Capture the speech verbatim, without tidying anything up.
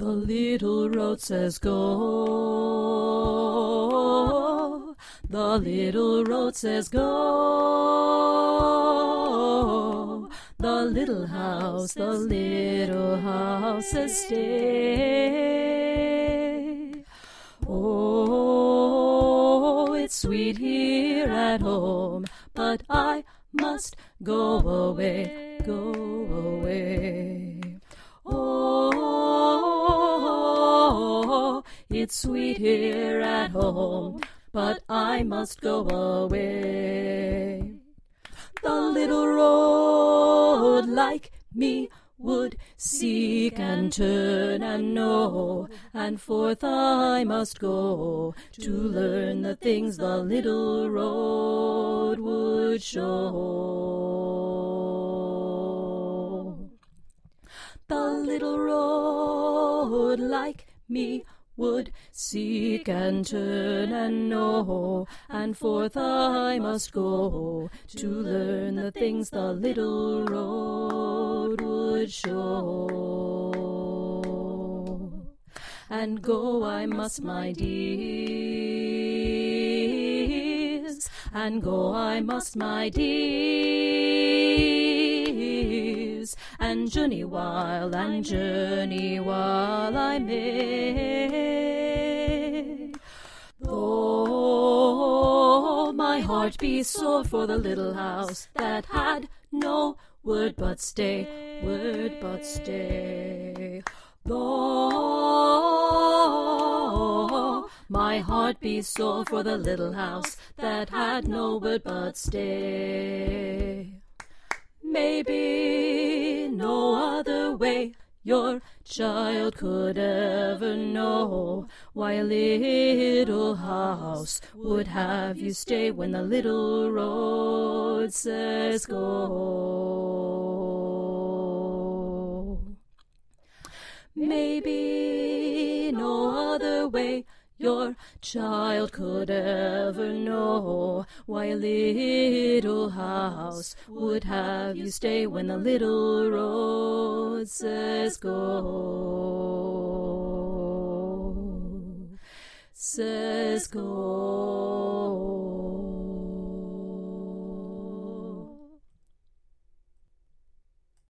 The little road says go. The little road says go. The little house, the little house says stay. Oh, it's sweet here at home, but I must go away, go away. Oh, it's sweet here at home, but I must go away. The little road like me would seek and turn and know, and forth I must go to learn the things the little road would show. The little road like me would seek and turn and know, and forth I must go to learn the things the little road would show. And go I must, my dears, and go I must, my dears, and journey while, and journey while I may. Though my heart be sore for the little house that had no word but stay, word but stay. Though my heart be sore for the little house that had no word but stay. Maybe no other way your child could ever know why a little house would have you stay when the little road says go. Maybe no other way your child could ever know why a little house would have you stay when the little road says go, says go.